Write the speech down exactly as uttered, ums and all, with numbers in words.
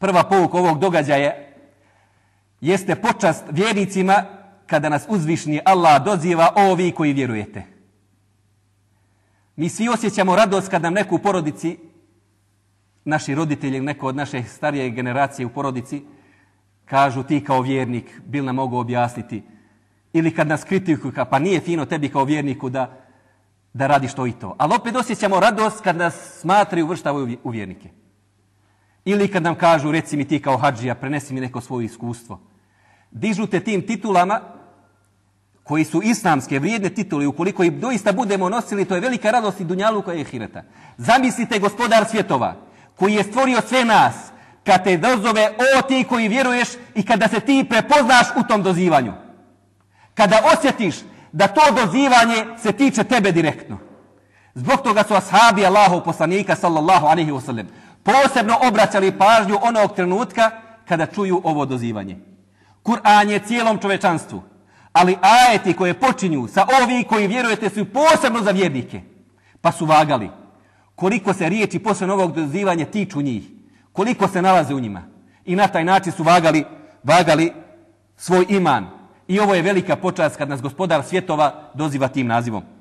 Prva pouka ovog događaja jeste počast vjernicima kada nas uzvišni Allah doziva: o vi koji vjerujete. Mi svi osjećamo radost kad nam neko u porodici, naši roditelji, neko od naše starije generacije u porodici, kažu: ti kao vjernik, bil nam mogu objasniti. Ili kad nas kritikuju, pa nije fino tebi kao vjerniku da, da radiš to i to. Ali opet osjećamo radost kad nas smatraju, uvrštavaju u vjernike. Ili kad nam kažu: reci mi ti kao hadžija, prenesi mi neko svoje iskustvo. Dižu te tim titulama koji su islamske, vrijedne titule. Ukoliko ih doista budemo nosili, to je velika radost i dunjaluka i ahireta. Zamislite gospodar svjetova koji je stvorio sve nas, kad te dozove: o ti koji vjeruješ, i kada se ti prepoznaš u tom dozivanju. Kada osjetiš da to dozivanje se tiče tebe direktno. Zbog toga su ashabi Allahov poslanika sallallahu alejhi ve sellem posebno obraćali pažnju onog trenutka kada čuju ovo dozivanje. Kur'an je cijelom čovečanstvu, ali ajeti koje počinju sa ovi koji vjerujete su posebno za vjernike. Pa su vagali koliko se riječi posle ovog dozivanja tiču njih, koliko se nalaze u njima. I na taj način su vagali, vagali svoj iman. I ovo je velika počast kad nas gospodar svjetova doziva tim nazivom.